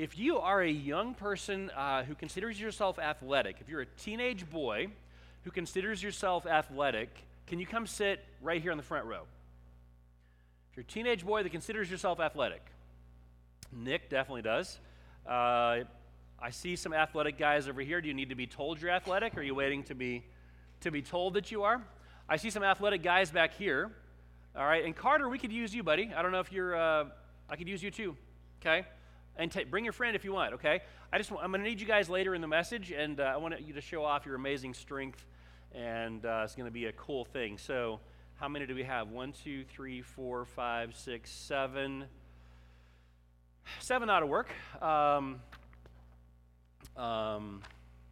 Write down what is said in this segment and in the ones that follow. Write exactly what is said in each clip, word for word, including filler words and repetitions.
if you are a young person uh, who considers yourself athletic, if you're a teenage boy who considers yourself athletic, can you come sit right here in the front row? If you're a teenage boy that considers yourself athletic, Nick definitely does. Uh, I see some athletic guys over here. Do you need to be told you're athletic, or are you waiting to be to be told that you are? I see some athletic guys back here. All right, and Carter, we could use you, buddy. I don't know if you're. Uh, I could use you too. Okay, and t- bring your friend if you want. Okay, I just I'm going to need you guys later in the message, and uh, I want you to show off your amazing strength, and uh, it's going to be a cool thing. So. How many do we have? One, two, three, four, five, six, seven. Seven ought to work. Um, um,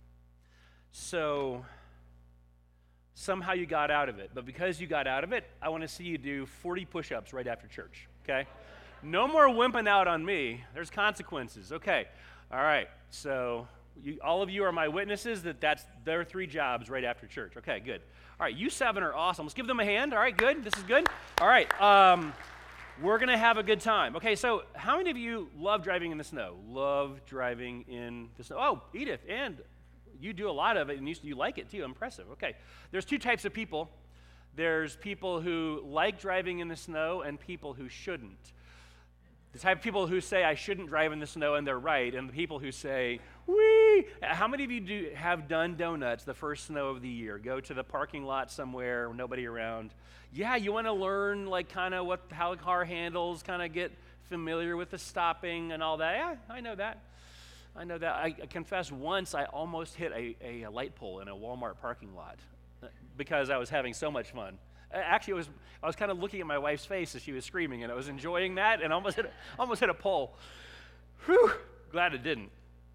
so somehow you got out of it. But because you got out of it, I want to see you do forty push-ups right after church, okay? No more wimping out on me. There's consequences. Okay. All right. So you, all of you are my witnesses that that's their three jobs right after church. Okay, good. All right, you seven are awesome. Let's give them a hand. All right, good. This is good. All right, um, we're going to have a good time. Okay, so how many of you love driving in the snow? Love driving in the snow. Oh, Edith, and you do a lot of it, and you, you like it too. Impressive. Okay, there's two types of people. There's people who like driving in the snow and people who shouldn't. The type of people who say, I shouldn't drive in the snow, and they're right, and the people who say, wee! How many of you do have done donuts the first snow of the year? Go to the parking lot somewhere, nobody around. Yeah, you want to learn, like, kind of what how a car handles, kind of get familiar with the stopping and all that. Yeah, I know that. I know that. I, I confess once I almost hit a, a, a light pole in a Walmart parking lot because I was having so much fun. Actually, it was, I was kind of looking at my wife's face as she was screaming, and I was enjoying that, and almost hit a, almost hit a pole. Whew, glad it didn't.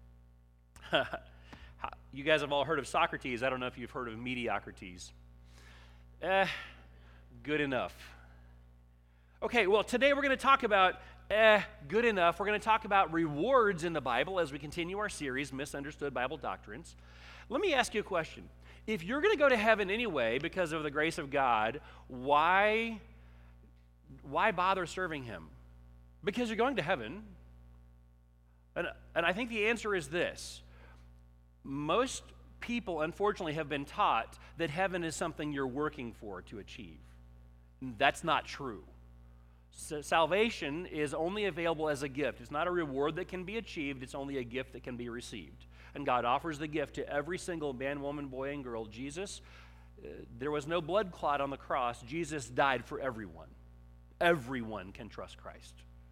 You guys have all heard of Socrates. I don't know if you've heard of Mediocrities. Eh, good enough. Okay, well, today we're going to talk about eh, good enough. We're going to talk about rewards in the Bible as we continue our series, Misunderstood Bible Doctrines. Let me ask you a question. If you're going to go to heaven anyway because of the grace of God, why, why bother serving him? Because you're going to heaven. And, and I think the answer is this. Most people, unfortunately, have been taught that heaven is something you're working for to achieve. That's not true. So salvation is only available as a gift. It's not a reward that can be achieved. It's only a gift that can be received. And God offers the gift to every single man, woman, boy, and girl. Jesus, uh, there was no blood clot on the cross. Jesus died for everyone. Everyone can trust Christ.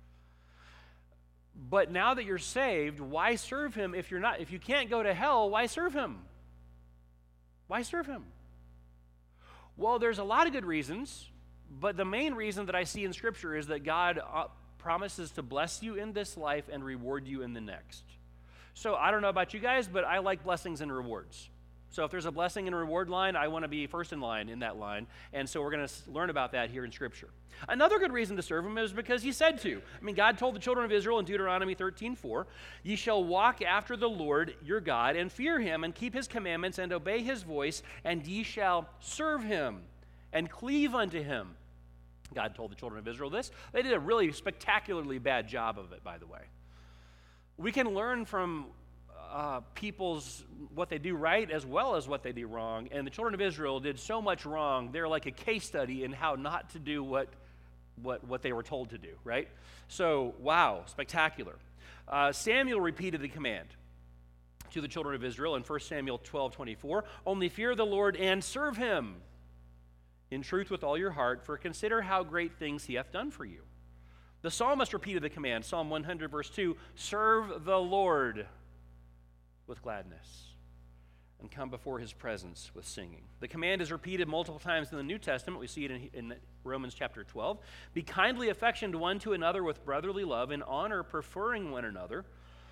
But now that you're saved, why serve him if you're not? If you can't go to hell, why serve him? Why serve him? Well, there's a lot of good reasons, but the main reason that I see in Scripture is that God uh, promises to bless you in this life and reward you in the next. So I don't know about you guys, but I like blessings and rewards. So if there's a blessing and reward line, I want to be first in line in that line. And so we're going to learn about that here in Scripture. Another good reason to serve him is because he said to. I mean, God told the children of Israel in Deuteronomy thirteen four, ye shall walk after the Lord your God and fear him and keep his commandments and obey his voice, and ye shall serve him and cleave unto him. God told the children of Israel this. They did a really spectacularly bad job of it, by the way. We can learn from uh, people's, what they do right as well as what they do wrong. And the children of Israel did so much wrong. They're like a case study in how not to do what, what, what they were told to do, right? So, wow, spectacular. Uh, Samuel repeated the command to the children of Israel in First Samuel twelve twenty-four. Only fear the Lord and serve him in truth with all your heart, for consider how great things he hath done for you. The psalmist repeated the command, Psalm one hundred, verse two, serve the Lord with gladness and come before his presence with singing. The command is repeated multiple times in the New Testament. We see it in, in Romans chapter twelve. Be kindly affectioned one to another with brotherly love, in honor preferring one another,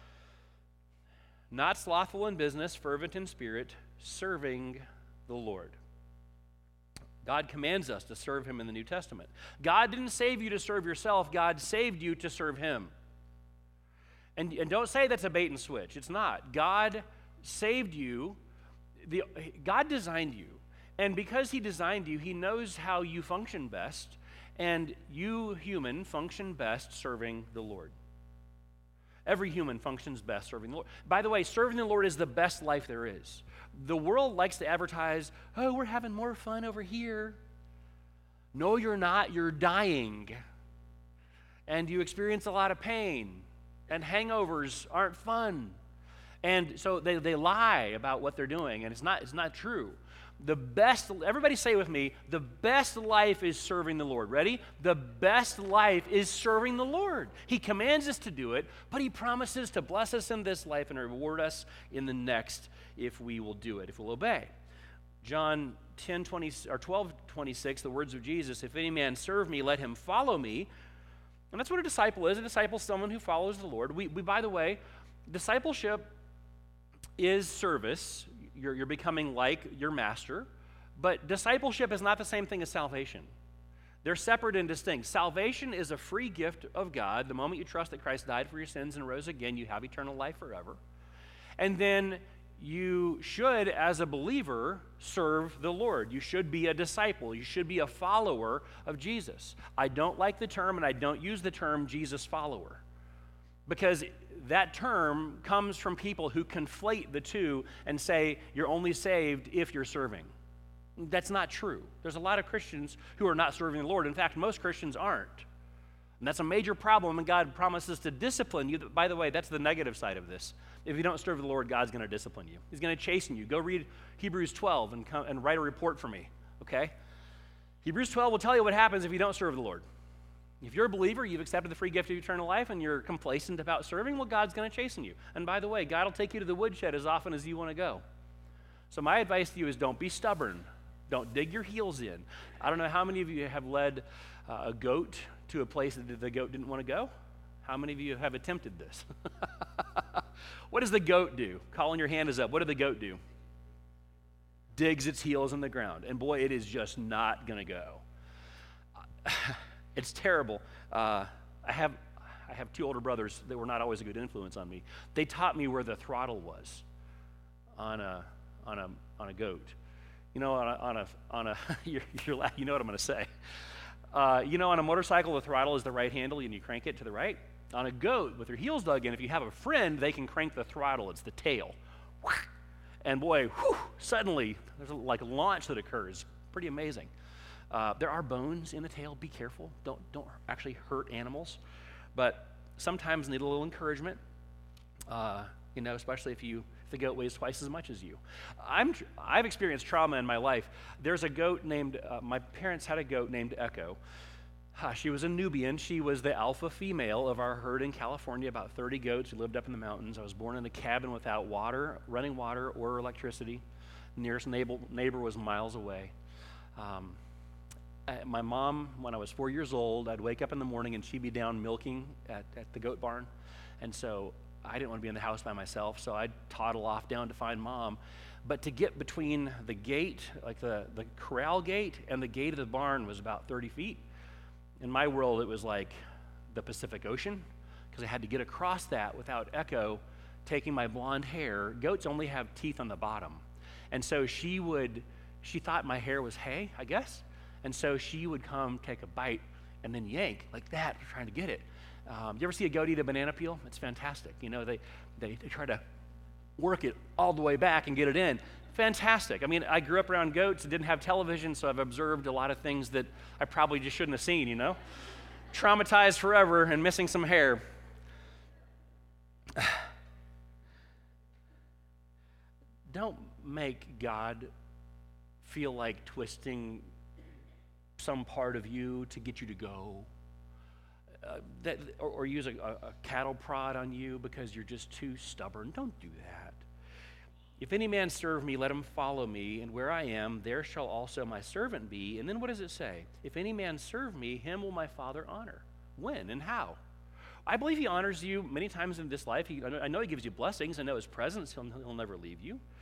not slothful in business, fervent in spirit, serving the Lord. God commands us to serve him in the New Testament. God didn't save you to serve yourself. God saved you to serve him. And, and don't say that's a bait and switch. It's not. God saved you. The, God designed you. And because he designed you, he knows how you function best. And you, human, function best serving the Lord. Every human functions best serving the Lord. By the way, serving the Lord is the best life there is. The world likes to advertise, oh, we're having more fun over here. No, you're not. You're dying. And you experience a lot of pain. And hangovers aren't fun. And so they, they lie about what they're doing, and it's not, it's not true. The best, everybody say with me, the best life is serving the Lord. Ready? The best life is serving the Lord. He commands us to do it, but he promises to bless us in this life and reward us in the next if we will do it, if we'll obey. John ten twenty or twelve twenty-six, the words of Jesus, if any man serve me, let him follow me. And that's what a disciple is. A disciple is someone who follows the Lord. We, we by the way, discipleship is service. You're, you're becoming like your master. But discipleship is not the same thing as salvation. They're separate and distinct. Salvation is a free gift of God. The moment you trust that Christ died for your sins and rose again, you have eternal life forever. And then you should, as a believer, serve the Lord. You should be a disciple. You should be a follower of Jesus. I don't like the term, and I don't use the term Jesus follower, because that term comes from people who conflate the two and say you're only saved if you're serving. That's not true. There's a lot of Christians who are not serving the Lord. In fact, most Christians aren't. And that's a major problem, and God promises to discipline you. By the way, that's the negative side of this. If you don't serve the Lord, God's going to discipline you. He's going to chasten you. Go read Hebrews twelve and, come, and write a report for me, okay? Hebrews twelve will tell you what happens if you don't serve the Lord. If you're a believer, you've accepted the free gift of eternal life, and you're complacent about serving, well, God's going to chasten you. And by the way, God will take you to the woodshed as often as you want to go. So my advice to you is don't be stubborn. Don't dig your heels in. I don't know how many of you have led uh, a goat to a place that the goat didn't want to go. How many of you have attempted this? What does the goat do? Colin, your hand is up. What did the goat do? Digs its heels in the ground. And boy, it is just not going to go. It's terrible. Uh, I have I have two older brothers that were not always a good influence on me. They taught me where the throttle was on a on a on a goat. You know, on a on a on a you're, you're, you know what I'm going to say. Uh, you know, on a motorcycle, the throttle is the right handle, and you crank it to the right. On a goat, with your heels dug in, if you have a friend, they can crank the throttle. It's the tail. And boy, whew, suddenly there's a, like a launch that occurs. Pretty amazing. Uh, there are bones in the tail. Be careful. Don't don't actually hurt animals. But sometimes need a little encouragement. Uh, you know, especially if you if the goat weighs twice as much as you. I'm I've experienced trauma in my life. There's a goat named uh, my parents had a goat named Echo. Uh, she was a Nubian. She was the alpha female of our herd in California. About thirty goats. We lived up in the mountains. I was born in a cabin without water, running water, or electricity. The nearest neighbor neighbor was miles away. Um, My mom, when I was four years old, I'd wake up in the morning and she'd be down milking at, at the goat barn. And so I didn't want to be in the house by myself, so I'd toddle off down to find mom. But to get between the gate, like the, the corral gate, and the gate of the barn was about thirty feet. In my world, it was like the Pacific Ocean, because I had to get across that without Echo taking my blonde hair. Goats only have teeth on the bottom. And so she would, she thought my hair was hay, I guess. And so she would come take a bite and then yank like that, trying to get it. Um, you ever see a goat eat a banana peel? It's fantastic. You know, they, they, they try to work it all the way back and get it in. Fantastic. I mean, I grew up around goats and didn't have television, so I've observed a lot of things that I probably just shouldn't have seen, you know? Traumatized forever and missing some hair. Don't make God feel like twisting some part of you to get you to go, uh, that, or, or use a, a cattle prod on you because you're just too stubborn. Don't do that. If any man serve me, let him follow me, and where I am, there shall also my servant be. And then what does it say? If any man serve me, him will my Father honor. When and how? I believe he honors you many times in this life. He, I know he gives you blessings. I know his presence, he'll, he'll never leave you.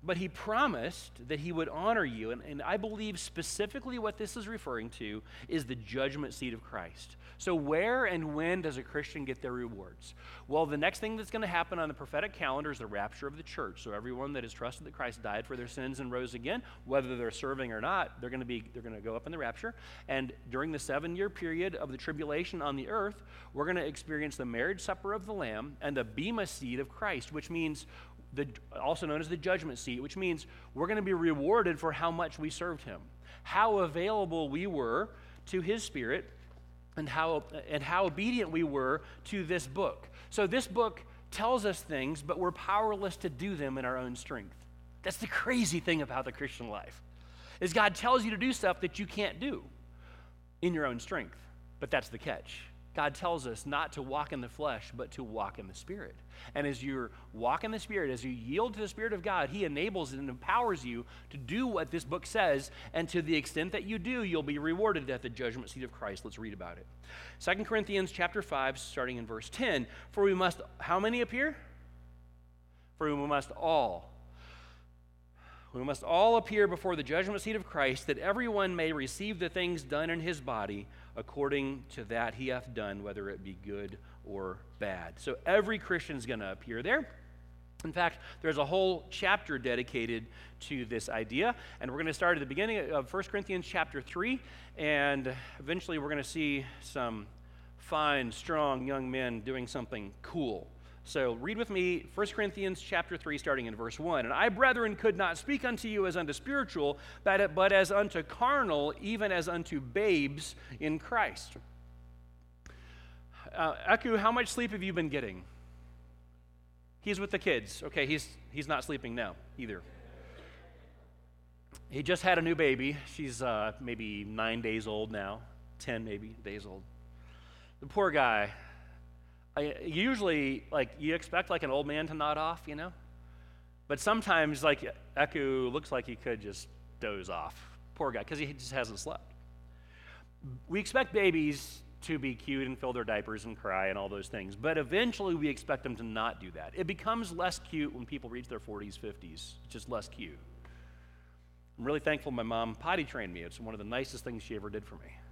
but he promised that he would honor you. And, and I believe specifically what this is referring to is the judgment seat of Christ. So where and when does a Christian get their rewards? Well, the next thing that's going to happen on the prophetic calendar is the rapture of the church. So everyone that has trusted that Christ died for their sins and rose again, whether they're serving or not, they're going to be they're going to go up in the rapture. And during the seven-year period of the tribulation on the earth, we're going to experience the marriage supper of the Lamb and the bema seat of Christ, which means the also known as the judgment seat, which means we're going to be rewarded for how much we served him, how available we were to his Spirit, and how and how obedient we were to this book. So this book tells us things, but we're powerless to do them in our own strength. That's the crazy thing about the Christian life, is God tells you to do stuff that you can't do in your own strength. But that's the catch. God tells us not to walk in the flesh, but to walk in the Spirit. And as you walk in the Spirit, as you yield to the Spirit of God, he enables and empowers you to do what this book says, and to the extent that you do, you'll be rewarded at the judgment seat of Christ. Let's read about it. Second Corinthians chapter five, starting in verse ten. For we must, how many appear? For we must all. We must all appear before the judgment seat of Christ, that everyone may receive the things done in his body according to that he hath done, whether it be good or bad. So every Christian is going to appear there. In fact, there's a whole chapter dedicated to this idea, and we're going to start at the beginning of First Corinthians chapter three, and eventually we're going to see some fine, strong young men doing something cool. So read with me First Corinthians chapter three, starting in verse one. And I, brethren, could not speak unto you as unto spiritual, but, but as unto carnal, even as unto babes in Christ. Uh, Aku, how much sleep have you been getting? He's with the kids. Okay, he's he's not sleeping now either. He just had a new baby. She's uh, maybe nine days old now, ten maybe days old. The poor guy. I, usually, like, you expect like an old man to nod off, you know? But sometimes, like, Eku looks like he could just doze off. Poor guy, because he just hasn't slept. We expect babies to be cute and fill their diapers and cry and all those things, but eventually we expect them to not do that. It becomes less cute when people reach their forties, fifties. It's just less cute. I'm really thankful my mom potty trained me. It's one of the nicest things she ever did for me.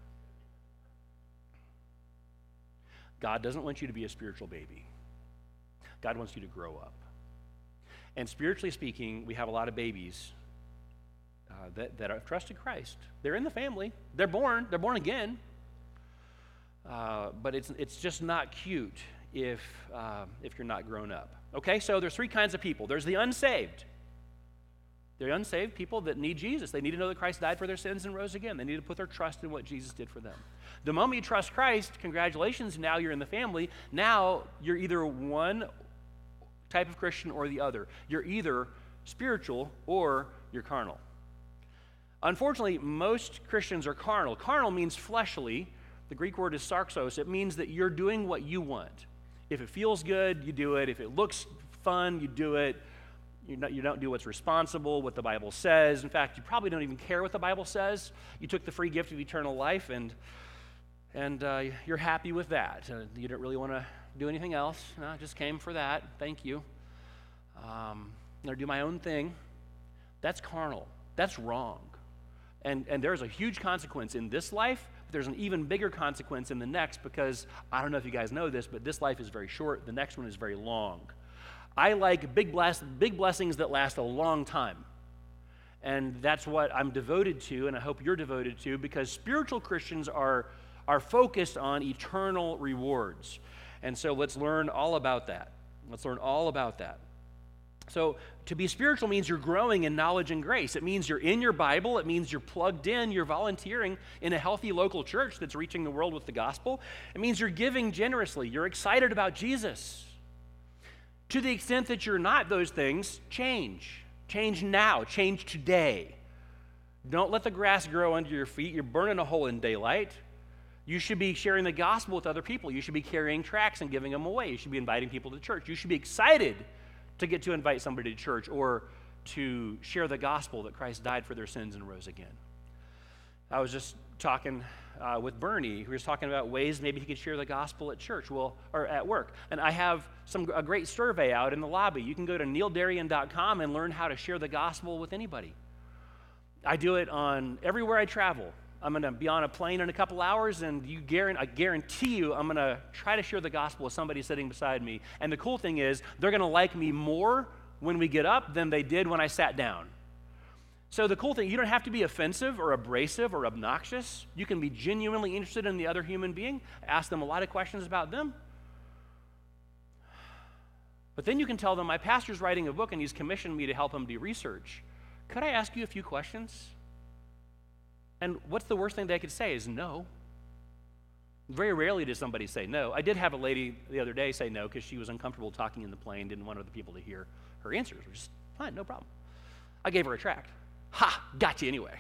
God doesn't want you to be a spiritual baby. God wants you to grow up. And spiritually speaking, we have a lot of babies uh, that, that have trusted Christ. They're in the family. They're born. They're born again. Uh, but it's it's just not cute if uh, if you're not grown up. Okay, so there's three kinds of people. There's the unsaved. They're unsaved people that need Jesus. They need to know that Christ died for their sins and rose again. They need to put their trust in what Jesus did for them. The moment you trust Christ, congratulations, now you're in the family. Now you're either one type of Christian or the other. You're either spiritual or you're carnal. Unfortunately, most Christians are carnal. Carnal means fleshly. The Greek word is sarxos. It means that you're doing what you want. If it feels good, you do it. If it looks fun, you do it. You not, you don't do what's responsible, what the Bible says. In fact, you probably don't even care what the Bible says. You took the free gift of eternal life, and and uh, you're happy with that. Uh, you don't really want to do anything else. No, I just came for that. Thank you. Um, I'm going to do my own thing. That's carnal. That's wrong. And and there's a huge consequence in this life. But there's an even bigger consequence in the next, because I don't know if you guys know this, but this life is very short. The next one is very long. I like big bless, big blessings that last a long time. And that's what I'm devoted to, and I hope you're devoted to, because spiritual Christians are, are focused on eternal rewards. And so let's learn all about that. Let's learn all about that. So to be spiritual means you're growing in knowledge and grace. It means you're in your Bible. It means you're plugged in. You're volunteering in a healthy local church that's reaching the world with the gospel. It means you're giving generously. You're excited about Jesus. To the extent that you're not those things, change. Change now. Change today. Don't let the grass grow under your feet. You're burning a hole in daylight. You should be sharing the gospel with other people. You should be carrying tracts and giving them away. You should be inviting people to church. You should be excited to get to invite somebody to church or to share the gospel that Christ died for their sins and rose again. I was just talking uh, with Bernie, who was talking about ways maybe he could share the gospel at church, well, or at work. And I have some a great survey out in the lobby. You can go to neil darian dot com and learn how to share the gospel with anybody. I do it on everywhere I travel. I'm going to be on a plane in a couple hours, and you guarantee, I guarantee you I'm going to try to share the gospel with somebody sitting beside me. And the cool thing is, they're going to like me more when we get up than they did when I sat down. So the cool thing, you don't have to be offensive or abrasive or obnoxious. You can be genuinely interested in the other human being, ask them a lot of questions about them. But then you can tell them, my pastor's writing a book and he's commissioned me to help him do research. Could I ask you a few questions? And what's the worst thing they could say is no. Very rarely does somebody say no. I did have a lady the other day say no because she was uncomfortable talking in the plane, didn't want other people to hear her answers, which is fine, no problem. I gave her a tract. Ha, got you anyway.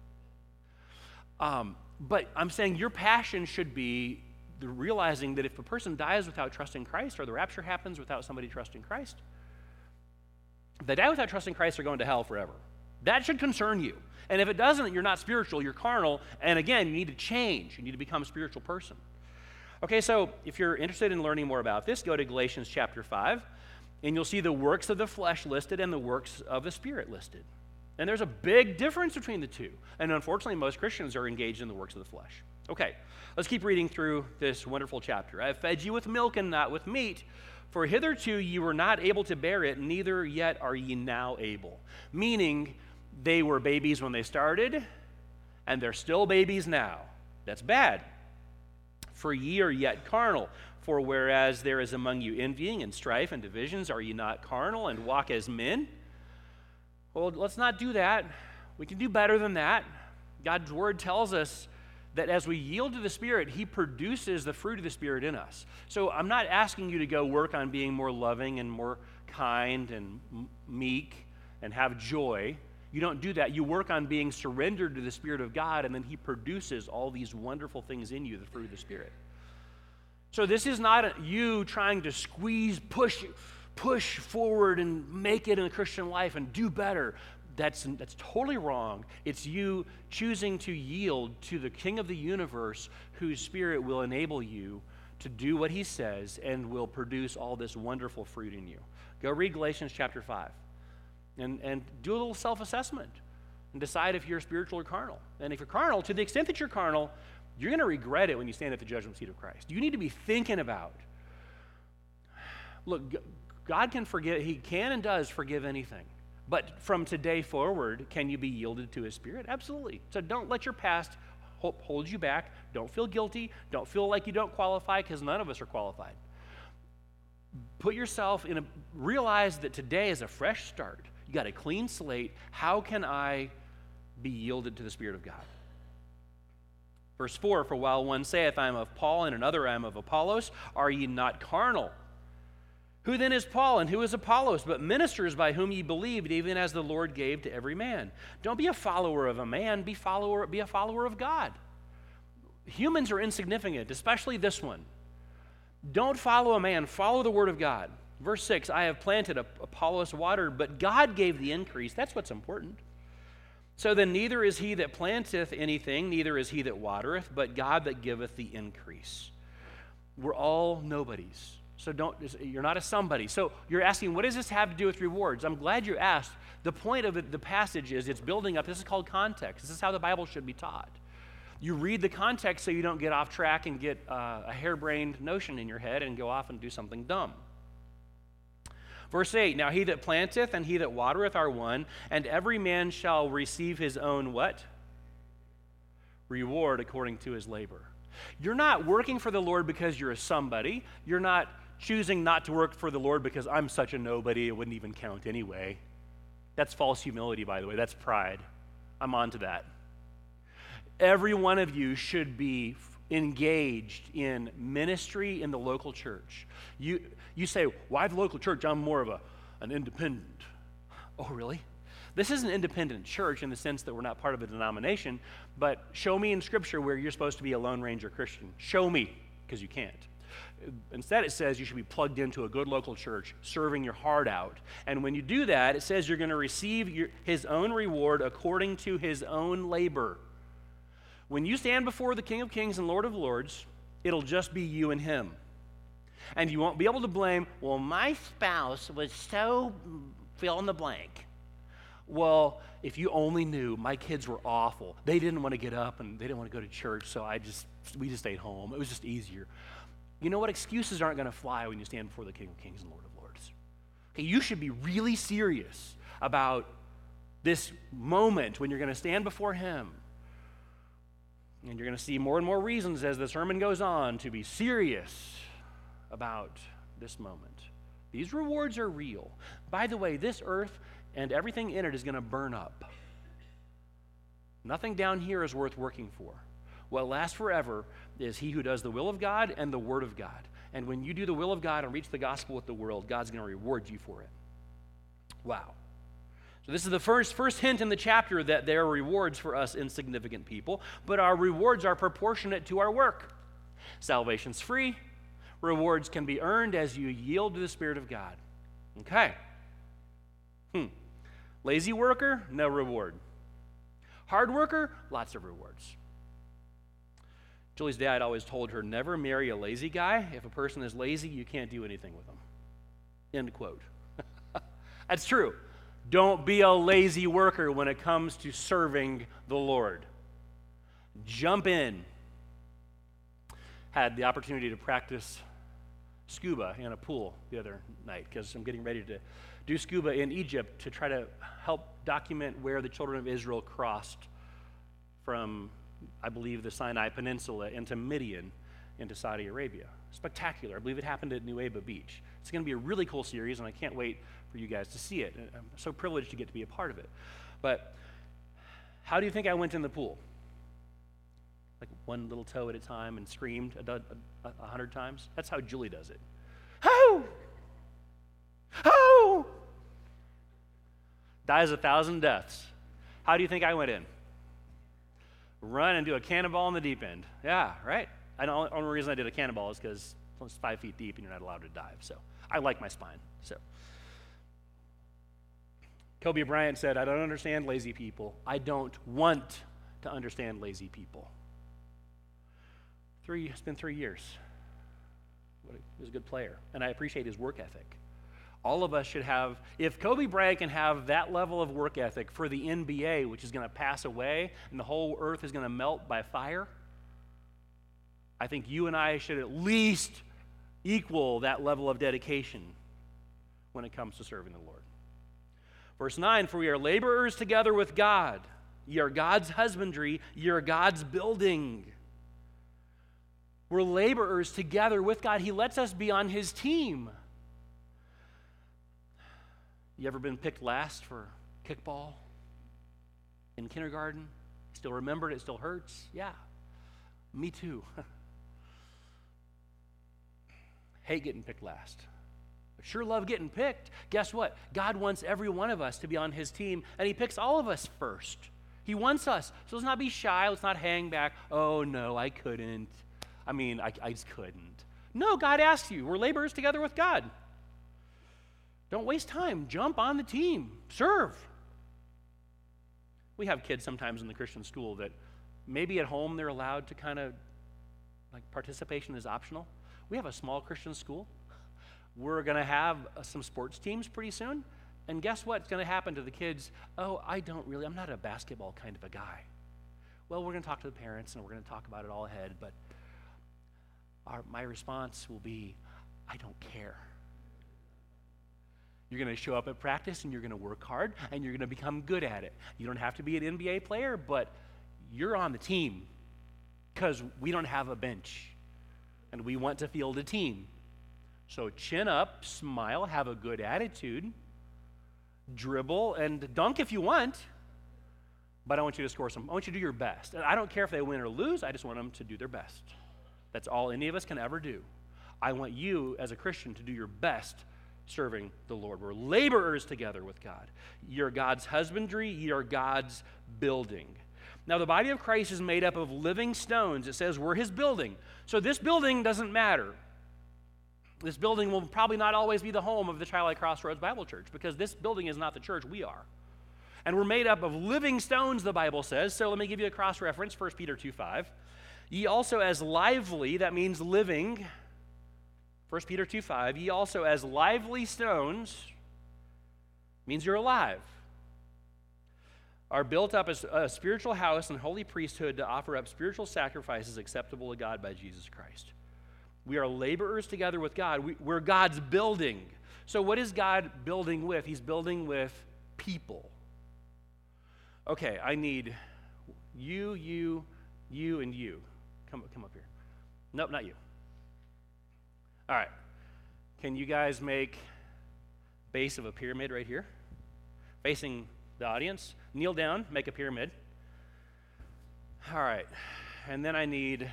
Um, but I'm saying your passion should be the realizing that if a person dies without trusting Christ, or the rapture happens without somebody trusting Christ, if they die without trusting Christ, they're going to hell forever. That should concern you. And if it doesn't, you're not spiritual, you're carnal, and again, you need to change. You need to become a spiritual person. Okay, so if you're interested in learning more about this, go to Galatians chapter five, and you'll see the works of the flesh listed and the works of the Spirit listed. And there's a big difference between the two. And unfortunately, most Christians are engaged in the works of the flesh. Okay, let's keep reading through this wonderful chapter. I have fed you with milk and not with meat, for hitherto you were not able to bear it, neither yet are ye now able. Meaning, they were babies when they started, and they're still babies now. That's bad. For ye are yet carnal. For whereas there is among you envying and strife and divisions, are ye not carnal and walk as men? Well, let's not do that. We can do better than that. God's word tells us that as we yield to the Spirit, he produces the fruit of the Spirit in us. So I'm not asking you to go work on being more loving and more kind and meek and have joy. You don't do that. You work on being surrendered to the Spirit of God, and then he produces all these wonderful things in you, the fruit of the Spirit. So this is not you trying to squeeze, push, push forward and make it in the Christian life and do better. That's, that's totally wrong. It's you choosing to yield to the King of the universe, whose Spirit will enable you to do what he says and will produce all this wonderful fruit in you. Go read Galatians chapter five. And, and do a little self-assessment and decide if you're spiritual or carnal. And if you're carnal, to the extent that you're carnal, you're going to regret it when you stand at the judgment seat of Christ. You need to be thinking about, look, God can forgive, he can and does forgive anything. But from today forward, can you be yielded to his Spirit? Absolutely. So don't let your past hold you back. Don't feel guilty. Don't feel like you don't qualify, because none of us are qualified. Put yourself in a, realize that today is a fresh start. You got a clean slate. How can I be yielded to the Spirit of God? Verse four, for while one saith, I am of Paul, and another, I am of Apollos, are ye not carnal? Who then is Paul, and who is Apollos, but ministers by whom ye believed, even as the Lord gave to every man? Don't be a follower of a man, be, follower, be a follower of God. Humans are insignificant, especially this one. Don't follow a man, follow the word of God. Verse six, I have planted, Apollos watered, but God gave the increase. That's what's important. So then neither is he that planteth anything, neither is he that watereth, but God that giveth the increase. We're all nobodies. So don't, you're not a somebody. So you're asking, what does this have to do with rewards? I'm glad you asked. The point of it, the passage is it's building up. This is called context. This is how the Bible should be taught. You read the context so you don't get off track and get uh, a harebrained notion in your head and go off and do something dumb. Verse eight, now he that planteth and he that watereth are one, and every man shall receive his own what? Reward according to his labor. You're not working for the Lord because you're a somebody. You're not choosing not to work for the Lord because I'm such a nobody, it wouldn't even count anyway. That's false humility, by the way. That's pride. I'm on to that. Every one of you should be engaged in ministry in the local church. You you say, why the local church? I'm more of a an independent. Oh, really? This is an independent church in the sense that we're not part of a denomination, but show me in Scripture where you're supposed to be a Lone Ranger Christian. Show me, because you can't. Instead, it says you should be plugged into a good local church, serving your heart out. And when you do that, it says you're going to receive your, his own reward according to his own labor. When you stand before the King of Kings and Lord of Lords, it'll just be you and him. And you won't be able to blame, well, my spouse was so fill in the blank. Well, if you only knew, my kids were awful. They didn't want to get up and they didn't want to go to church, so I just we just stayed home. It was just easier. You know what? Excuses aren't going to fly when you stand before the King of Kings and Lord of Lords. Okay, you should be really serious about this moment when you're going to stand before him. And you're going to see more and more reasons as the sermon goes on to be serious about this moment. These rewards are real. By the way, this earth and everything in it is going to burn up. Nothing down here is worth working for. What lasts forever is he who does the will of God and the word of God. And when you do the will of God and reach the gospel with the world, God's going to reward you for it. Wow. So this is the first, first hint in the chapter that there are rewards for us insignificant people, but our rewards are proportionate to our work. Salvation's free. Rewards can be earned as you yield to the Spirit of God. Okay. Hmm. Lazy worker, no reward. Hard worker, lots of rewards. Julie's dad always told her, never marry a lazy guy. If a person is lazy, you can't do anything with them. End quote. That's true. Don't be a lazy worker when it comes to serving the Lord. Jump in. Had the opportunity to practice scuba in a pool the other night because I'm getting ready to do scuba in Egypt to try to help document where the children of Israel crossed from, I believe, the Sinai Peninsula into Midian into Saudi Arabia. Spectacular. I believe it happened at Nueva Beach. It's going to be a really cool series, and I can't wait for you guys to see it. I'm so privileged to get to be a part of it. But how do you think I went in the pool? Like one little toe at a time and screamed a, a, a hundred times? That's how Julie does it. Ho! Ho! Dies a thousand deaths. How do you think I went in? Run and do a cannonball in the deep end. Yeah, right? I know the only reason I did a cannonball is because it's five feet deep and you're not allowed to dive. So I like my spine. So Kobe Bryant said, I don't understand lazy people. I don't want to understand lazy people. Three, it's been three years. He was a good player, and I appreciate his work ethic. All of us should have, if Kobe Bryant can have that level of work ethic for the N B A, which is going to pass away and the whole earth is going to melt by fire, I think you and I should at least equal that level of dedication when it comes to serving the Lord. Verse nine, for we are laborers together with God. Ye are God's husbandry, ye are God's building. We're laborers together with God. He lets us be on his team. You ever been picked last for kickball in kindergarten? Still remember it? It still hurts? Yeah, me too. Hate getting picked last. But sure love getting picked. Guess what? God wants every one of us to be on his team, and he picks all of us first. He wants us. So let's not be shy. Let's not hang back. Oh, no, I couldn't. I mean, I, I just couldn't. No, God asks you. We're laborers together with God. Don't waste time. Jump on the team. Serve. We have kids sometimes in the Christian school that maybe at home they're allowed to kind of, like participation is optional. We have a small Christian school. We're going to have uh, some sports teams pretty soon. And guess what's going to happen to the kids? Oh, I don't really, I'm not a basketball kind of a guy. Well, we're going to talk to the parents and we're going to talk about it all ahead, but our, my response will be, I don't care. You're going to show up at practice and you're going to work hard and you're going to become good at it. You don't have to be an N B A player, but you're on the team because we don't have a bench and we want to field a team. So chin up, smile, have a good attitude, dribble, and dunk if you want, but I want you to score some. I want you to do your best. And I don't care if they win or lose. I just want them to do their best. That's all any of us can ever do. I want you as a Christian to do your best serving the Lord. We're laborers together with God. You're God's husbandry. You're God's building. Now, the body of Christ is made up of living stones. It says we're his building. So this building doesn't matter. This building will probably not always be the home of the Childlike Crossroads Bible Church because this building is not the church, we are. And we're made up of living stones, the Bible says. So let me give you a cross-reference, First Peter two five. Ye also as lively, that means living. First Peter two five. Ye also as lively stones, means you're alive, are built up as a spiritual house and holy priesthood to offer up spiritual sacrifices acceptable to God by Jesus Christ. We are laborers together with God. We, we're God's building. So what is God building with? He's building with people. Okay, I need you, you, you, and you. Come, come up here. Nope, not you. All right. Can you guys make base of a pyramid right here? Facing the audience. Kneel down, make a pyramid. All right. And then I need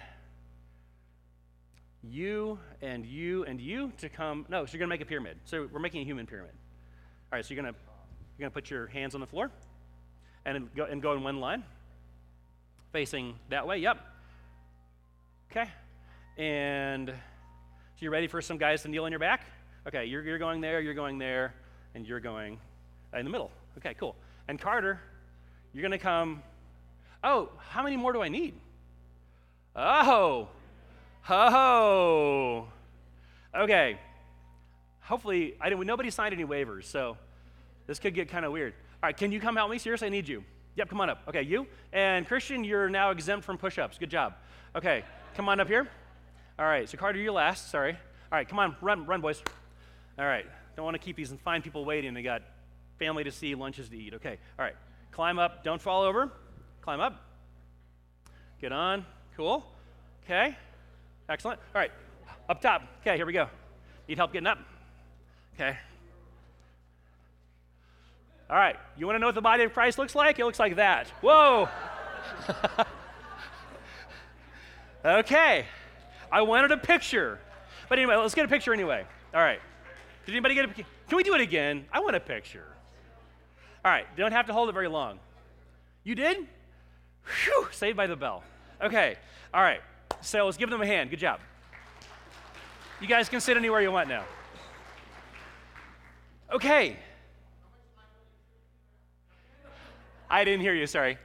you and you and you to come. No, so you're going to make a pyramid. So we're making a human pyramid. All right, so you're going to you're going to put your hands on the floor and go, and go in one line, facing that way. Yep. Okay. And so you're ready for some guys to kneel on your back? Okay, you're, you're going there, you're going there, and you're going in the middle. Okay, cool. And Carter, you're going to come. Oh, how many more do I need? Oh. Oh. Okay. Hopefully, I didn't, nobody signed any waivers, so this could get kind of weird. All right, can you come help me? Seriously, I need you. Yep, come on up. Okay, you. And Christian, you're now exempt from push-ups. Good job. Okay, come on up here. All right, so Carter, you're last. Sorry. All right, come on, run, run, boys. All right, don't want to keep these fine people waiting. They got family to see, lunches to eat. Okay, all right, climb up. Don't fall over. Climb up. Get on. Cool. Okay, excellent. All right, up top. Okay, here we go. Need help getting up? Okay. All right, you want to know what the body of Christ looks like? It looks like that. Whoa. Okay. I wanted a picture. But anyway, let's get a picture anyway. All right. Did anybody get a picture? Can we do it again? I want a picture. All right. Don't have to hold it very long. You did? Whew. Saved by the bell. Okay. All right. So let's give them a hand. Good job. You guys can sit anywhere you want now. Okay. I didn't hear you. Sorry.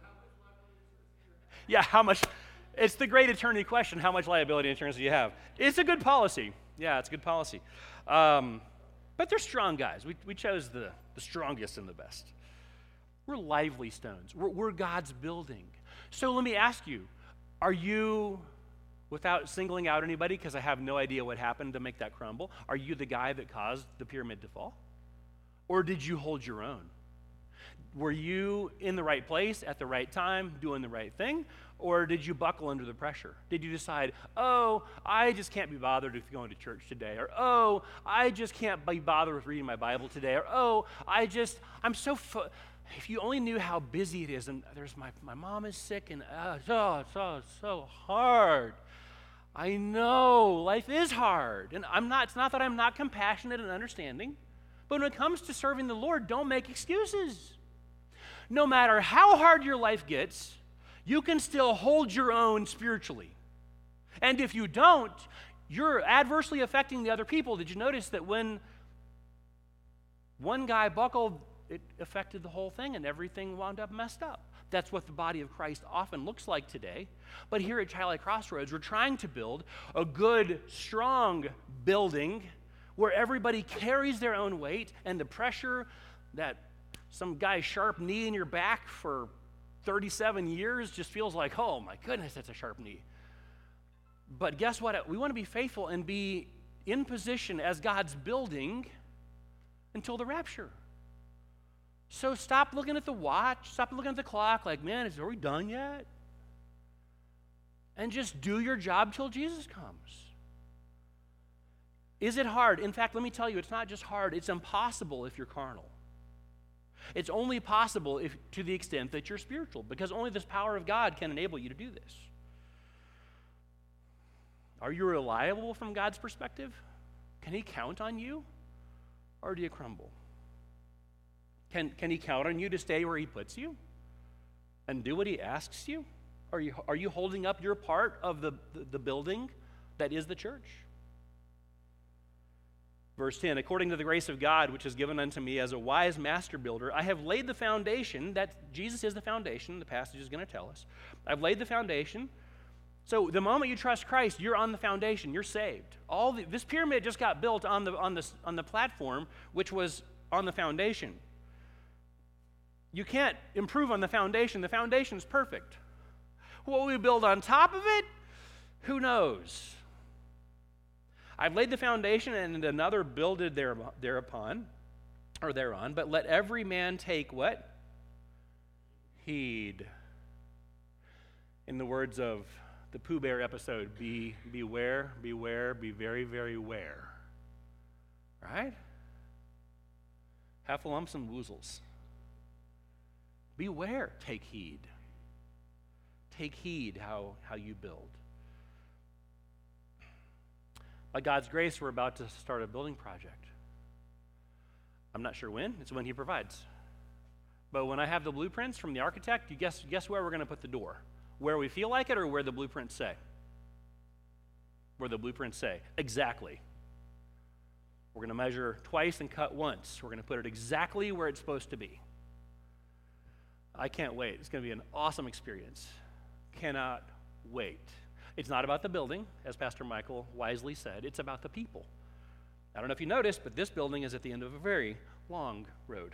Yeah, how much? It's the great attorney question. How much liability insurance do you have? It's a good policy. Yeah, it's a good policy. Um, but they're strong guys. We, we chose the, the strongest and the best. We're lively stones. We're, we're God's building. So let me ask you, are you, without singling out anybody, because I have no idea what happened to make that crumble, are you the guy that caused the pyramid to fall? Or did you hold your own? Were you in the right place at the right time, doing the right thing? Or did you buckle under the pressure? Did you decide, oh, I just can't be bothered with going to church today? Or, oh, I just can't be bothered with reading my Bible today? Or, oh, I just, I'm so, fu- if you only knew how busy it is, and there's my, my mom is sick, and uh, oh, it's so, so hard. I know, life is hard. And I'm not, it's not that I'm not compassionate and understanding, but when it comes to serving the Lord, don't make excuses. No matter how hard your life gets, you can still hold your own spiritually. And if you don't, you're adversely affecting the other people. Did you notice that when one guy buckled, it affected the whole thing and everything wound up messed up? That's what the body of Christ often looks like today. But here at Childlike Crossroads, we're trying to build a good, strong building where everybody carries their own weight, and the pressure that some guy's sharp knee in your back for thirty-seven years just feels like, oh my goodness, that's a sharp knee. But guess what? We want to be faithful and be in position as God's building until the rapture. So stop looking at the watch, stop looking at the clock like, man, is, are we done yet? And just do your job till Jesus comes. Is it hard? In fact, let me tell you, it's not just hard, it's impossible if you're carnal. It's only possible if, to the extent that you're spiritual, because only this power of God can enable you to do this. Are you reliable from God's perspective? Can He count on you, or do you crumble? Can, can He count on you to stay where He puts you and do what He asks you? Are you, are you holding up your part of the, the, the building that is the church? Verse ten, according to the grace of God, which is given unto me as a wise master builder, I have laid the foundation. That Jesus is the foundation, the passage is going to tell us. I've laid the foundation. So the moment you trust Christ, you're on the foundation, you're saved. All the, this pyramid just got built on the, on, the, on the platform, which was on the foundation. You can't improve on the foundation. The foundation's perfect. What we build on top of it, who knows? I've laid the foundation, and another builded there, thereupon, or thereon, but let every man take what? Heed. In the words of the Pooh Bear episode, be beware, beware, be very, very aware. Right? Heffalumps and woozles. Beware, take heed. Take heed how, how you build. By God's grace, we're about to start a building project. I'm not sure when. It's when He provides. But when I have the blueprints from the architect, you guess, guess where we're going to put the door? Where we feel like it, or where the blueprints say? Where the blueprints say. Exactly. We're going to measure twice and cut once. We're going to put it exactly where it's supposed to be. I can't wait. It's going to be an awesome experience. Cannot wait. It's not about the building, as Pastor Michael wisely said. It's about the people. I don't know if you noticed, but this building is at the end of a very long road.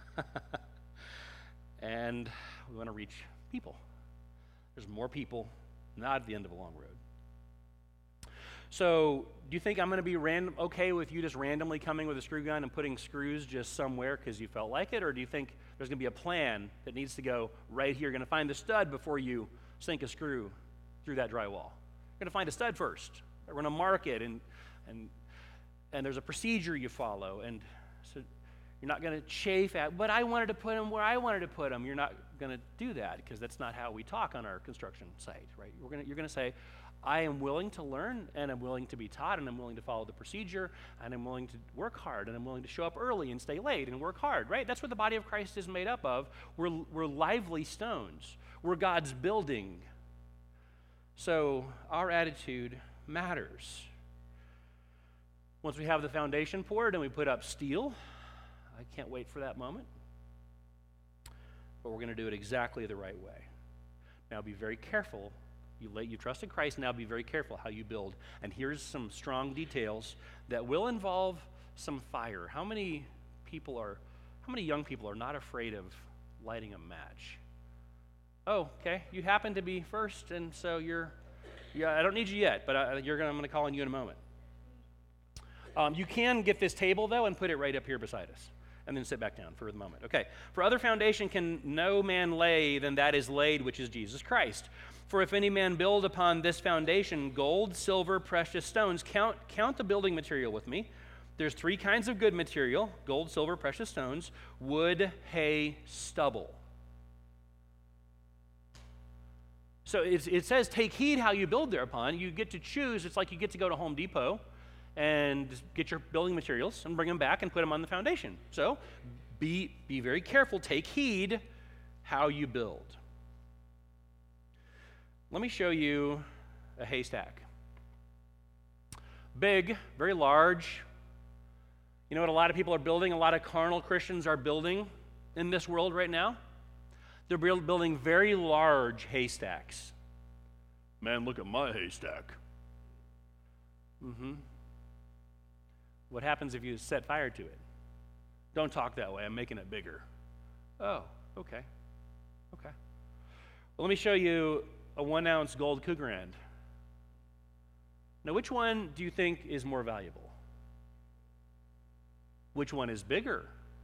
And we want to reach people. There's more people, not at the end of a long road. So, do you think I'm going to be random, okay with you just randomly coming with a screw gun and putting screws just somewhere because you felt like it? Or do you think there's going to be a plan that needs to go right here? You're going to find the stud before you sink a screw through that drywall. You're going to find a stud first. We're going to mark it, and and and there's a procedure you follow. And so you're not going to chafe at, but I wanted to put them where I wanted to put them. You're not going to do that because that's not how we talk on our construction site, right? We're going to, you're going to say, I am willing to learn, and I'm willing to be taught, and I'm willing to follow the procedure, and I'm willing to work hard, and I'm willing to show up early and stay late and work hard, right? That's what the body of Christ is made up of. We're, we're lively stones. We're God's building. So our attitude matters. Once we have the foundation poured and we put up steel, I can't wait for that moment. But we're going to do it exactly the right way. Now be very careful. You, lay, you trusted Christ, now be very careful how you build. And here's some strong details that will involve some fire. How many people are, how many young people are not afraid of lighting a match? Oh, okay, you happen to be first, and so you're, yeah, I don't need you yet, but I, you're gonna, I'm going to call on you in a moment. Um, you can get this table, though, and put it right up here beside us, and then sit back down for the moment. Okay, for other foundation can no man lay than that is laid, which is Jesus Christ. For if any man build upon this foundation gold, silver, precious stones, count, count the building material with me. There's three kinds of good material, gold, silver, precious stones, wood, hay, stubble. So it's, it says, take heed how you build thereupon. You get to choose. It's like you get to go to Home Depot and get your building materials and bring them back and put them on the foundation. So be, be very careful. Take heed how you build. Let me show you a haystack. Big, very large. You know what a lot of people are building? A lot of carnal Christians are building in this world right now? They're building very large haystacks. Man, look at my haystack. Mm-hmm. What happens if you set fire to it? Don't talk that way. I'm making it bigger. Oh, okay. Okay. Well, let me show you a one-ounce gold Cougarand. Now, which one do you think is more valuable? Which one is bigger?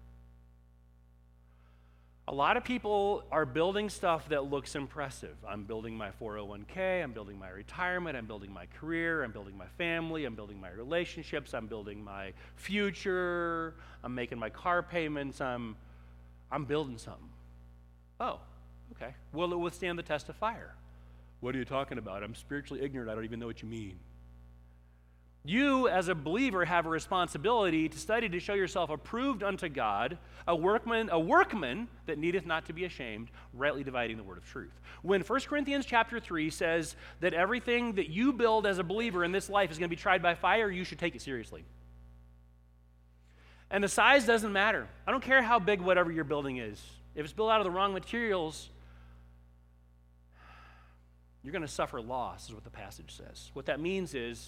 A lot of people are building stuff that looks impressive. I'm building my four oh one k, I'm building my retirement, I'm building my career, I'm building my family, I'm building my relationships, I'm building my future, I'm making my car payments, I'm, I'm building something. Oh, okay. Will it withstand the test of fire? What are you talking about? I'm spiritually ignorant. I don't even know what you mean. You, as a believer, have a responsibility to study to show yourself approved unto God, a workman, a workman that needeth not to be ashamed, rightly dividing the word of truth. When First Corinthians chapter three says that everything that you build as a believer in this life is going to be tried by fire, you should take it seriously. And the size doesn't matter. I don't care how big whatever your building is. If it's built out of the wrong materials, you're going to suffer loss, is what the passage says. What that means is,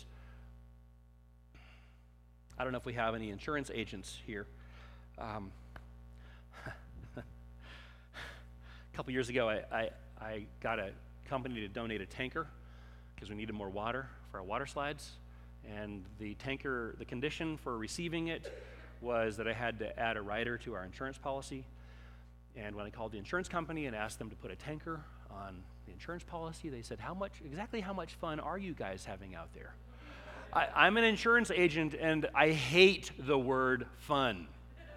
I don't know if we have any insurance agents here. Um, a couple years ago, I, I, I got a company to donate a tanker because we needed more water for our water slides. And the tanker, the condition for receiving it was that I had to add a rider to our insurance policy. And when I called the insurance company and asked them to put a tanker on the insurance policy, they said, how much, exactly how much fun are you guys having out there? I, I'm an insurance agent, and I hate the word fun.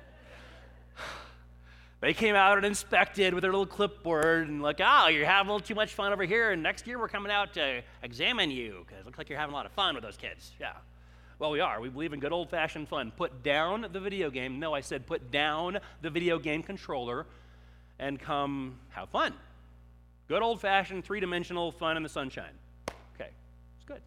They came out and inspected with their little clipboard and like, oh, you're having a little too much fun over here, and next year we're coming out to examine you because it looks like you're having a lot of fun with those kids. Yeah. Well, we are. We believe in good old-fashioned fun. Put down the video game. No, I said put down the video game controller and come have fun. Good old-fashioned, three-dimensional fun in the sunshine. Okay, it's good.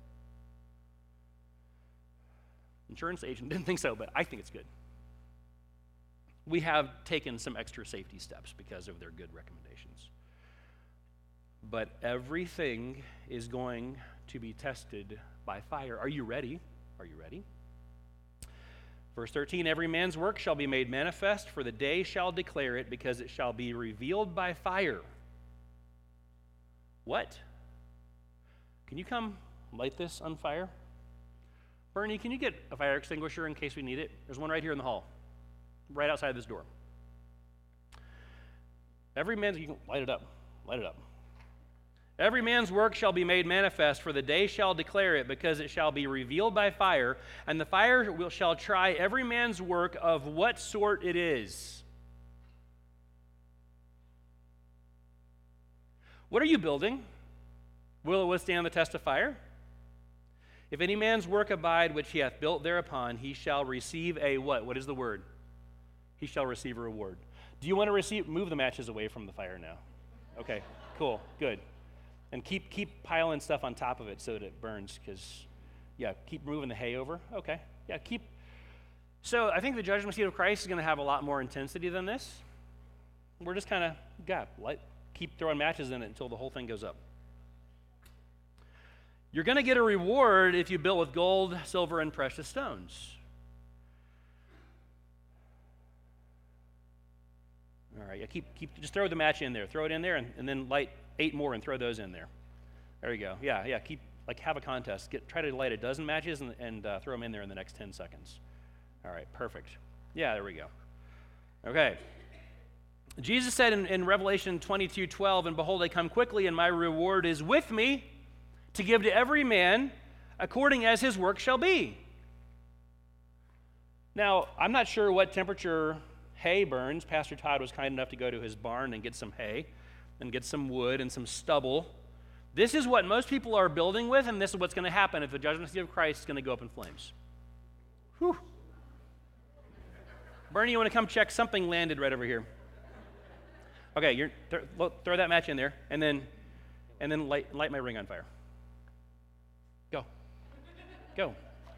Insurance agent didn't think so, but I think it's good. We have taken some extra safety steps because of their good recommendations. But everything is going to be tested by fire. Are you ready? Are you ready? Verse thirteen, every man's work shall be made manifest, for the day shall declare it, because it shall be revealed by fire. What? Can you come light this on fire? Bernie, can you get a fire extinguisher in case we need it? There's one right here in the hall, right outside this door. Every man's, you can light it up, light it up. Every man's work shall be made manifest, for the day shall declare it, because it shall be revealed by fire, and the fire will, shall try every man's work of what sort it is. What are you building? Will it withstand the test of fire? If any man's work abide which he hath built thereupon, he shall receive a what? What is the word? He shall receive a reward. Do you want to receive? Move the matches away from the fire now. Okay, cool, good. And keep keep piling stuff on top of it so that it burns, because, yeah, keep moving the hay over. Okay, yeah, keep. So I think the judgment seat of Christ is going to have a lot more intensity than this. We're just kind of, yeah, light, keep throwing matches in it until the whole thing goes up. You're going to get a reward if you build with gold, silver, and precious stones. All right, yeah, keep keep just throw the match in there. Throw it in there, and, and then light eight more and throw those in there. There you go. Yeah, yeah. Keep like have a contest. Get try to light a dozen matches and, and uh, throw them in there in the next ten seconds. All right, perfect. Yeah, there we go. Okay. Jesus said in, in Revelation twenty-two twelve, and behold, I come quickly, and my reward is with me, to give to every man according as his work shall be. Now, I'm not sure what temperature hay burns. Pastor Todd was kind enough to go to his barn and get some hay and get some wood and some stubble. This is what most people are building with, and this is what's going to happen if the judgment seat of Christ is going to go up in flames. Whew. Bernie, you want to come check? Something landed right over here. Okay, you're, th- throw that match in there, and then, and then light, light my ring on fire. Go. Go.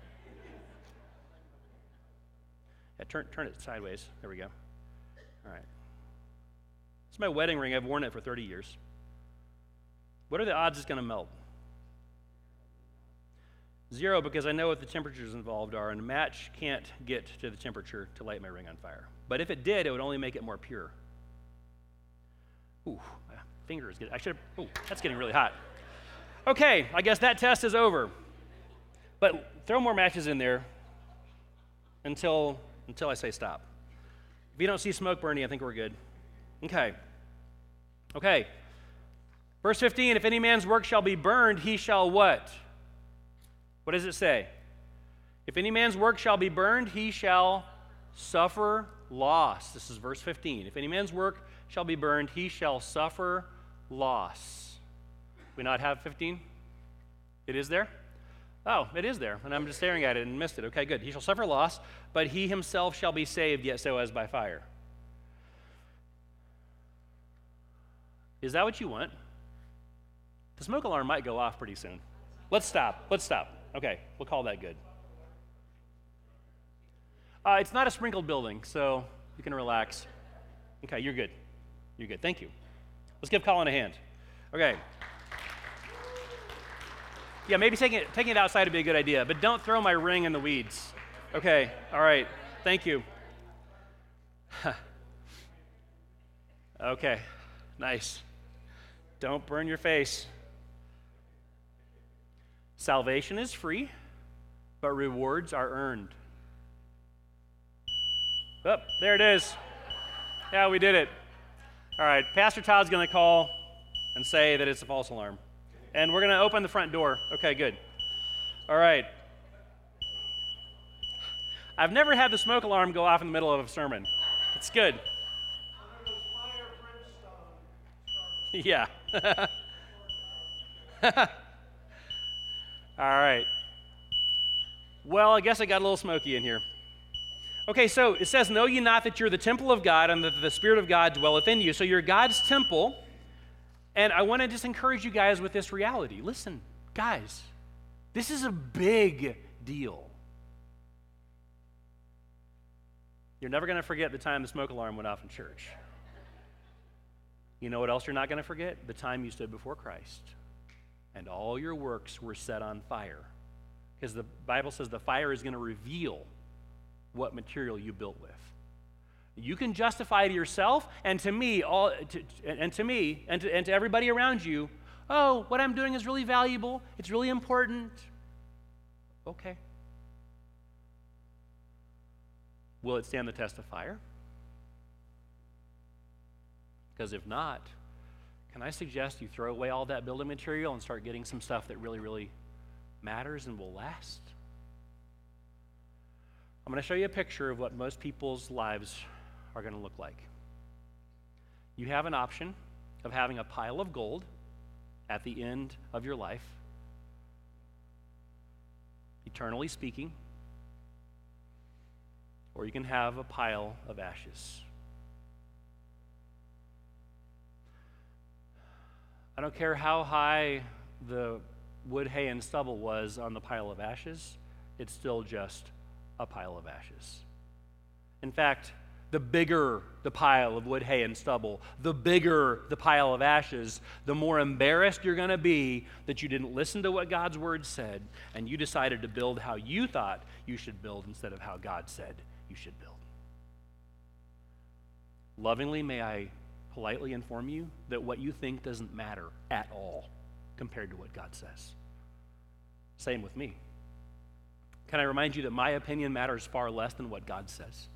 Yeah, turn, turn it sideways. There we go. All right. It's my wedding ring. I've worn it for thirty years. What are the odds it's going to melt? Zero, because I know what the temperatures involved are, and a match can't get to the temperature to light my ring on fire. But if it did, it would only make it more pure. Ooh, my finger is getting, I should have, ooh, that's getting really hot. Okay, I guess that test is over. But throw more matches in there until until I say stop. If you don't see smoke burning, I think we're good. Okay. Okay. Verse fifteen, if any man's work shall be burned, he shall what? What does it say? If any man's work shall be burned, he shall suffer loss. This is verse fifteen. If any man's work shall be burned, he shall suffer loss. We not have fifteen? It is there? Oh, it is there, and I'm just staring at it and missed it. Okay, good. He shall suffer loss, but he himself shall be saved, yet so as by fire. Is that what you want? The smoke alarm might go off pretty soon. Let's stop. Let's stop. Okay, we'll call that good. Uh, it's not a sprinkled building, so you can relax. Okay, you're good. You're good. Thank you. Let's give Colin a hand. Okay. Yeah, maybe taking it, taking it outside would be a good idea, but don't throw my ring in the weeds. Okay, all right. Thank you. Okay, nice. Don't burn your face. Salvation is free, but rewards are earned. Oh, there it is. Yeah, we did it. All right, Pastor Todd's going to call and say that it's a false alarm. And we're going to open the front door. Okay, good. All right. I've never had the smoke alarm go off in the middle of a sermon. It's good. Yeah. All right. Well, I guess I got a little smoky in here. Okay, so it says, know ye not that you're the temple of God and that the Spirit of God dwelleth in you. So you're God's temple. And I want to just encourage you guys with this reality. Listen, guys, this is a big deal. You're never going to forget the time the smoke alarm went off in church. You know what else you're not going to forget? The time you stood before Christ and all your works were set on fire. Because the Bible says the fire is going to reveal what material you built with. You can justify to yourself and to me, all, to, and to me, and to, and to everybody around you, oh, what I'm doing is really valuable. It's really important. Okay. Will it stand the test of fire? Because if not, can I suggest you throw away all that building material and start getting some stuff that really, really matters and will last? I'm going to show you a picture of what most people's lives are going to look like. You have an option of having a pile of gold at the end of your life, eternally speaking, or you can have a pile of ashes. I don't care how high the wood, hay, and stubble was on the pile of ashes, it's still just a pile of ashes. In fact, the bigger the pile of wood, hay, and stubble, the bigger the pile of ashes, the more embarrassed you're going to be that you didn't listen to what God's word said and you decided to build how you thought you should build instead of how God said you should build. Lovingly, may I politely inform you that what you think doesn't matter at all compared to what God says. Same with me. Can I remind you that my opinion matters far less than what God says?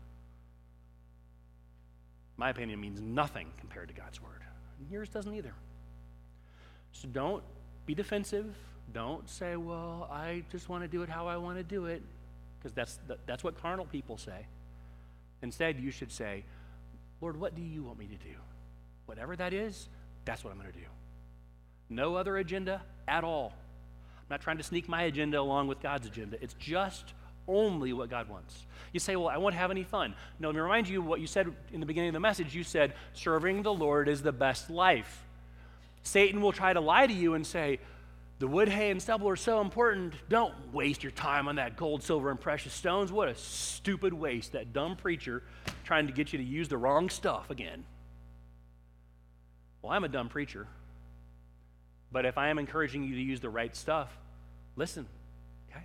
My opinion means nothing compared to God's word. And yours doesn't either. So don't be defensive. Don't say, well, I just want to do it how I want to do it, because that's, that's what carnal people say. Instead, you should say, Lord, what do you want me to do? Whatever that is, that's what I'm going to do. No other agenda at all. I'm not trying to sneak my agenda along with God's agenda. It's just only what God wants. You say, well, I won't have any fun. No, let me remind you what you said in the beginning of the message. You said, serving the Lord is the best life. Satan will try to lie to you and say, the wood, hay, and stubble are so important. Don't waste your time on that gold, silver, and precious stones. What a stupid waste. That dumb preacher trying to get you to use the wrong stuff again. Well, I'm a dumb preacher. But if I am encouraging you to use the right stuff, listen, okay?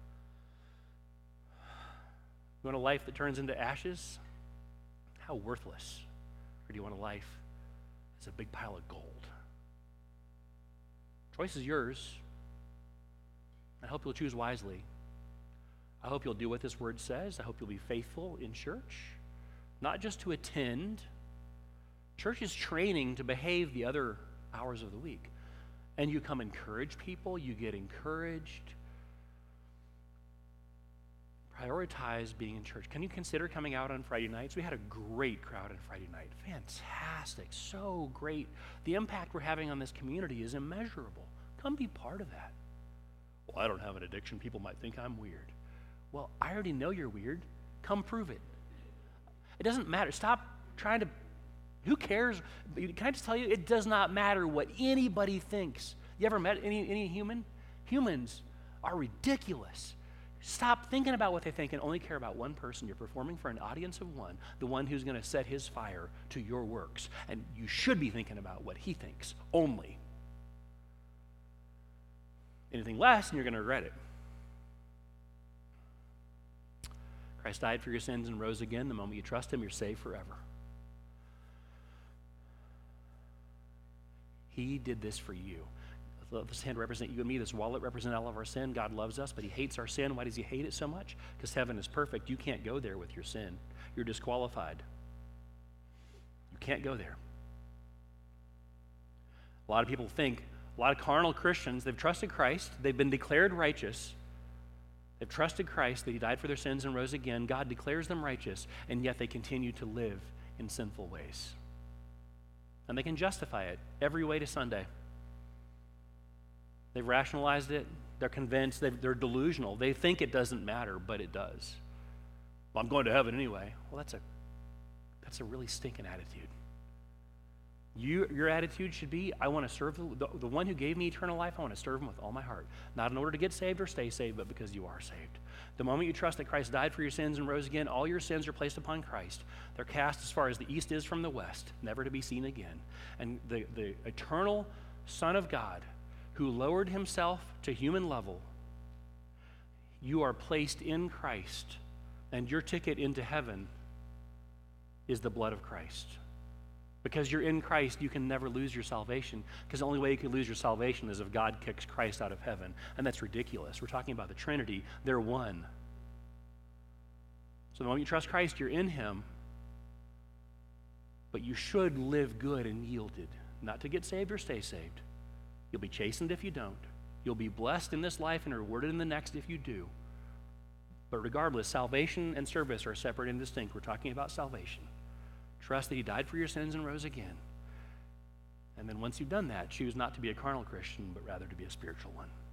You want a life that turns into ashes? How worthless. Or do you want a life that's a big pile of gold? Choice is yours. I hope you'll choose wisely. I hope you'll do what this word says. I hope you'll be faithful in church, not just to attend. Church is training to behave the other hours of the week. And you come encourage people, you get encouraged. Prioritize being in church. Can you consider coming out on Friday nights? We had a great crowd on Friday night. Fantastic, so great. The impact we're having on this community is immeasurable. Come be part of that. Well, I don't have an addiction. People might think I'm weird. Well, I already know you're weird. Come prove it. It doesn't matter. Stop trying to, who cares? Can I just tell you, it does not matter what anybody thinks. You ever met any, any human? Humans are ridiculous. Stop stop thinking about what they think and only care about one person. You're performing for an audience of one, the one who's going to set his fire to your works. And you should be thinking about what he thinks only. Anything less, and you're going to regret it. Christ died for your sins and rose again. The moment you trust him, you're saved forever. He did this for you. Let this hand represent you and me. This wallet represent all of our sin. God loves us, but he hates our sin. Why does he hate it so much? Because heaven is perfect. You can't go there with your sin. You're disqualified. You can't go there. A lot of people think, a lot of carnal Christians, they've trusted Christ. They've been declared righteous. They've trusted Christ, that he died for their sins and rose again. God declares them righteous, and yet they continue to live in sinful ways. And they can justify it every way to Sunday. They've rationalized it. They're convinced. They've, they're delusional. They think it doesn't matter, but it does. Well, I'm going to heaven anyway. Well, that's a, that's a really stinking attitude. You, your attitude should be, I want to serve the, the, the one who gave me eternal life. I want to serve him with all my heart. Not in order to get saved or stay saved, but because you are saved. The moment you trust that Christ died for your sins and rose again, all your sins are placed upon Christ. They're cast as far as the east is from the west, never to be seen again. And the, the eternal Son of God, who lowered himself to human level, you are placed in Christ, and your ticket into heaven is the blood of Christ. Because you're in Christ, you can never lose your salvation, because the only way you can lose your salvation is if God kicks Christ out of heaven, and that's ridiculous. We're talking about the Trinity. They're one. So the moment you trust Christ, you're in him, but you should live good and yielded, not to get saved or stay saved. You'll be chastened if you don't. You'll be blessed in this life and rewarded in the next if you do. But regardless, salvation and service are separate and distinct. We're talking about salvation. Trust that he died for your sins and rose again. And then once you've done that, choose not to be a carnal Christian, but rather to be a spiritual one.